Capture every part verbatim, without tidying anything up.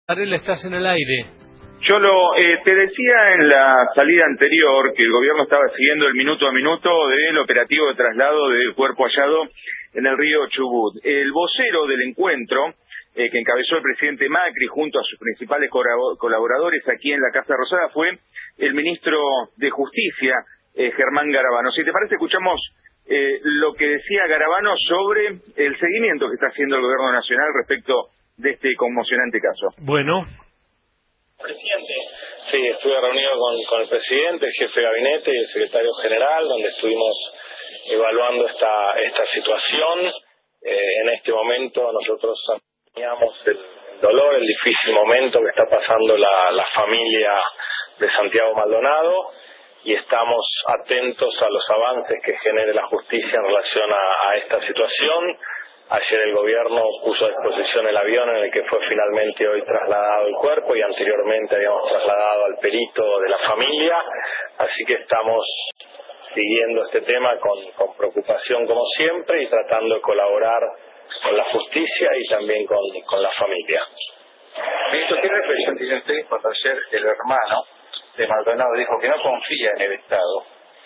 Varela, estás en el aire. Yo lo eh, te decía en la salida anterior que el gobierno estaba siguiendo el minuto a minuto del operativo de traslado del cuerpo hallado en el río Chubut. El vocero del encuentro, eh, que encabezó el presidente Macri junto a sus principales colaboradores aquí en la Casa Rosada, fue el ministro de Justicia, eh, Germán Garabano. Si te parece, escuchamos eh, lo que decía Garabano sobre el seguimiento que está haciendo el gobierno nacional respecto de este conmocionante caso. Bueno. Presidente. Sí, estuve reunido con, con el presidente, el jefe de gabinete y el secretario general, donde estuvimos evaluando esta esta situación. Eh, en este momento nosotros acompañamos el dolor, el difícil momento que está pasando la, la familia de Santiago Maldonado y estamos atentos a los avances que genere la justicia en relación a, a esta situación. Ayer el gobierno puso a disposición el avión en el que fue finalmente hoy trasladado el cuerpo y anteriormente habíamos trasladado al perito de la familia, así que estamos siguiendo este tema con, con preocupación como siempre y tratando de colaborar con la justicia y también con, con la familia. Ministro, ¿qué reflexión tiene usted cuando ayer el hermano de Maldonado dijo que no confía en el Estado?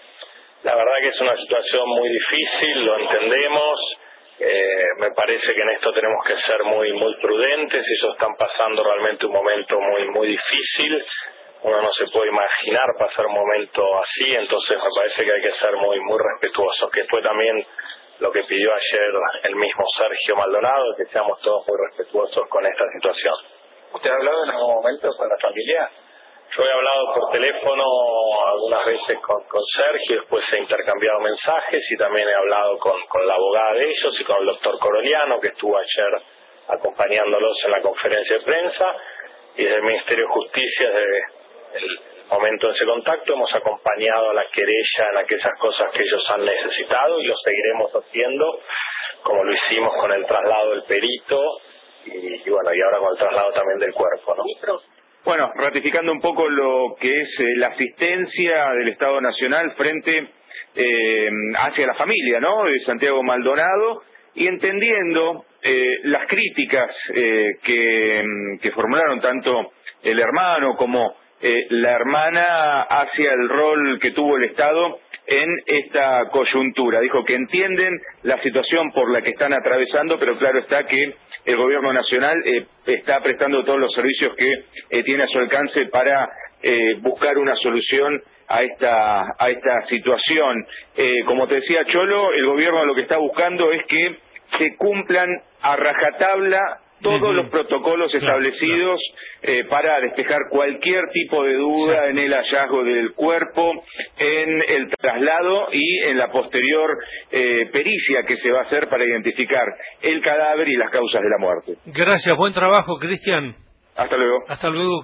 La verdad que es una situación muy difícil, lo entendemos. Eh, me parece que en esto tenemos que ser muy muy prudentes. Ellos están pasando realmente un momento muy muy difícil. Uno no se puede imaginar pasar un momento así, entonces me parece que hay que ser muy muy respetuosos, que fue también lo que pidió ayer el mismo Sergio Maldonado, que seamos todos muy respetuosos con esta situación. ¿Usted ha hablado en algún momento con la familia? Yo he hablado por teléfono algunas veces con, con Sergio, después he intercambiado mensajes y también he hablado con, con la abogada de ellos y con el doctor Coroliano, que estuvo ayer acompañándolos en la conferencia de prensa, y desde el Ministerio de Justicia, desde el momento de ese contacto, hemos acompañado a la querella en aquellas cosas que ellos han necesitado y lo seguiremos haciendo, como lo hicimos con el traslado del perito y, y bueno, y ahora con el traslado también del cuerpo, ¿no? Bueno, ratificando un poco lo que es eh, la asistencia del Estado Nacional frente eh, hacia la familia, ¿no?, de Santiago Maldonado, y entendiendo eh, las críticas eh, que, que formularon tanto el hermano como eh, la hermana hacia el rol que tuvo el Estado en esta coyuntura. Dijo que entienden la situación por la que están atravesando, pero claro está que el gobierno nacional eh, está prestando todos los servicios que eh, tiene a su alcance para eh, buscar una solución a esta a esta situación. Eh, como te decía Cholo, el gobierno lo que está buscando es que se cumplan a rajatabla todos uh-huh. los protocolos establecidos eh, para despejar cualquier tipo de duda en el hallazgo del cuerpo, en el traslado y en la posterior eh, pericia que se va a hacer para identificar el cadáver y las causas de la muerte. Gracias, buen trabajo, Cristian. Hasta luego. Hasta luego.